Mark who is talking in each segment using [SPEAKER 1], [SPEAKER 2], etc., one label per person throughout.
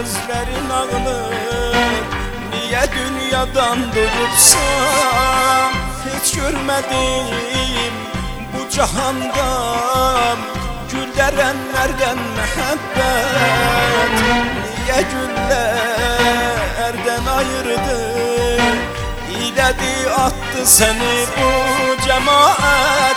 [SPEAKER 1] gözlerin ağlar. Niye dünyadan durupsan, hiç görmedim bu cahanda gül derenlerden mehabbet. Niye güllerden ayırdı, İledi attı seni bu cemaat,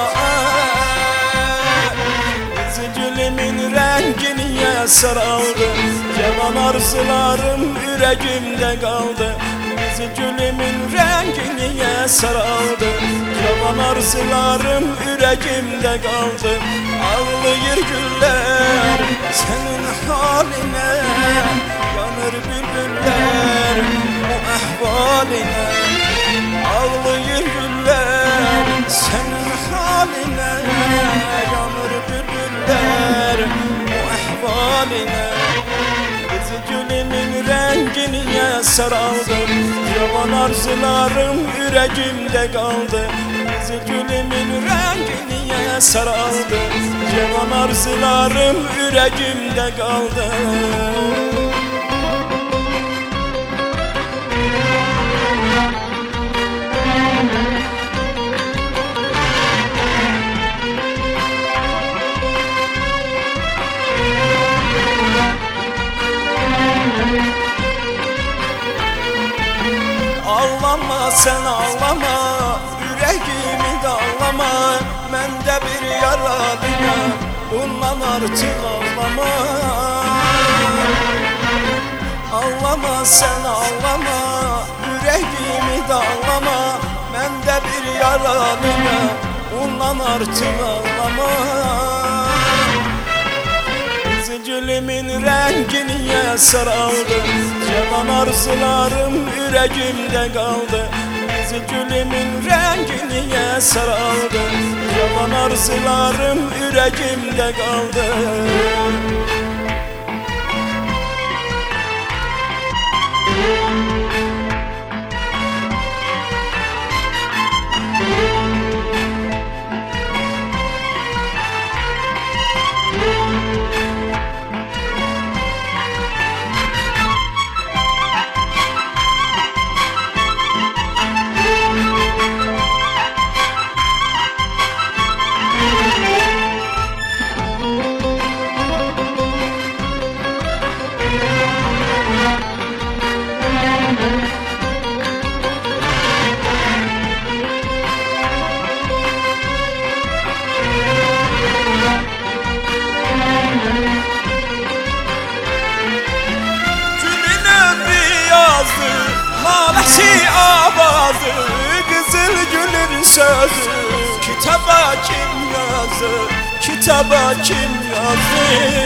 [SPEAKER 1] cemaat. Üzücülümün rengini saraldı, cevan arzularım yüreğimde kaldı. Üzücülümün rengini saraldı, cevan arzularım yüreğimde kaldı. Ağlayır güller senin haline, yanır bülbüller bu ahvaline. Ağlayır güller senin haline, yanır bülbüller bu ahvaline. Üzücülümün rengini saraldım, yavan arzularım yüreğimde kaldı. Üzücülümün rengini saraldım, yavan arzularım yüreğimde kaldı. Ağlama sen ağlama, yüreğimi dağlama. Ben de bir yaralıyam, bundan artık ağlama. Ağlama sen ağlama, yüreğimi dağlama. Ben de bir yaralıyam, bundan artık ağlama. Üzücülümün rengini saraldı, cevan arzularım yüreğimde kaldı. Üzücülümün rengini saraldı, cevan arzularım yüreğimde kaldı. Malesi avazı, kızıl gülün sözü. Kitaba kim yazdı, kitaba kim yazdı?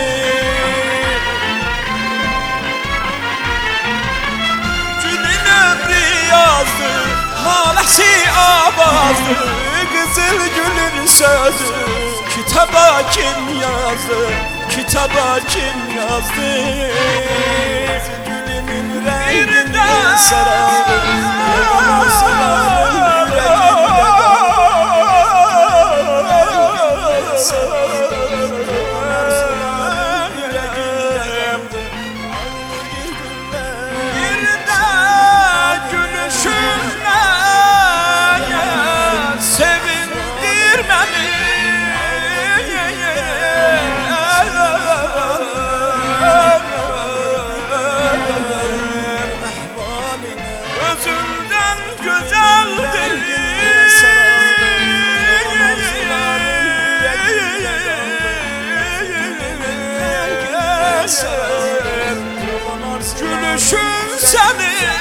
[SPEAKER 1] Günün ömrü yazdı, malesi avazı, kızıl gülün sözü. Kitaba kim yazdı, kitaba kim yazdı? Rengini saraldı, yavan arzularım yüreğimde kaldı. Bir de gülüşünle sevindir beni. Özünden güzeldir, gülüşün senin